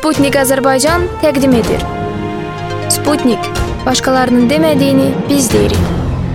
Sputnik Azərbaycan təqdim edir. Sputnik, başqalarının demədiyini biz deyirik.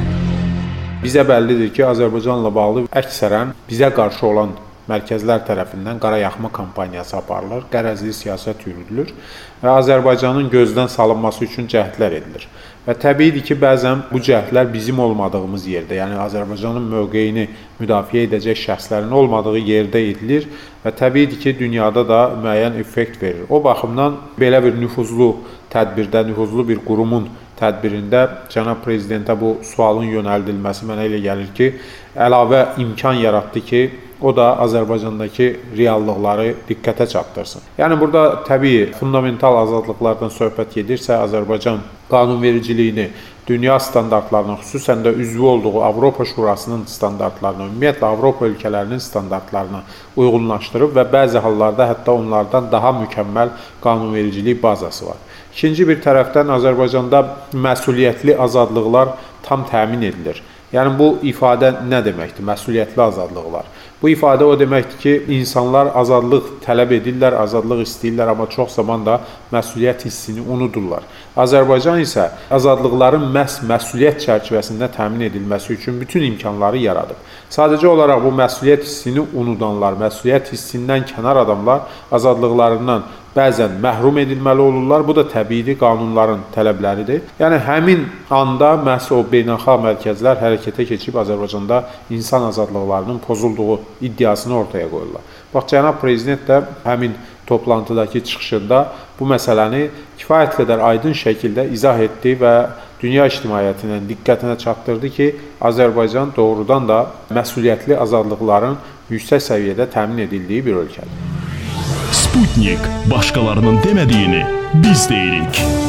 Bizə bəllidir ki, Azərbaycanla bağlı əksərən bizə qarşı olan mərkəzlər tərəfindən qarayaxma kampaniyası aparılır, qərəzli siyasət yürüdülür və Azərbaycanın gözdən salınması üçün cəhdlər edilir. Və təbiidir ki, bəzən bu cəhdlər bizim olmadığımız yerdə, yəni Azərbaycanın mövqeyini müdafiə edəcək şəxslərin olmadığı yerdə edilir və təbiidir ki, dünyada da müəyyən effekt verir. O baxımdan belə bir nüfuzlu tədbirdə, nüfuzlu bir qurumun tədbirində cənab prezidentə bu sualın yönəldilməsi mənə elə gəlir ki, əlavə imkan yaratdı ki, o da Azərbaycandakı reallıqları diqqətə çatdırsın. Yəni burada təbii fundamental azadlıqlardan söhbət gedirsə, Azərbaycan qanunvericiliyini dünya standartlarına, xüsusən də üzvü olduğu Avropa Şurasının standartlarına, ümumiyyətlə Avropa ölkələrinin standartlarına uyğunlaşdırıb və bəzi hallarda hətta onlardan daha mükəmməl qanunvericilik bazası var. İkinci bir tərəfdən Azərbaycanda məsuliyyətli azadlıqlar tam təmin edilir. Yəni bu ifadə nə deməkdir? Məsuliyyətli azadlıqlar. Bu ifadə o deməkdir ki, insanlar azadlıq tələb edirlər, azadlıq istəyirlər, amma çox zaman da məsuliyyət hissini unudurlar. Azərbaycan isə azadlıqların məhz məsuliyyət çərçivəsində təmin edilməsi üçün bütün imkanları yaradıb. Sadəcə olaraq bu məsuliyyət hissini unudanlar, məsuliyyət hissindən kənar adamlar azadlıqlarından bəzən məhrum edilməli olurlar. Bu da təbii qanunların tələbləridir. Yəni həmin anda məhz o beynəlxalq mərkəzlər hərəkətə keçib Azərbaycanda insan azadlıqlarının pozulduğu iddiasını ortaya qoyurlar. Bax, cənab prezident də həmin toplantıdakı çıxışında bu məsələni kifayət qədər aydın şəkildə izah etdi və dünya ictimaiyyətinin diqqətinə çatdırdı ki, Azərbaycan doğrudan da məsuliyyətli azadlıqların yüksək səviyyədə təmin edildiyi bir ölkədir. Sputnik, başqalarının demədiyini biz deyirik.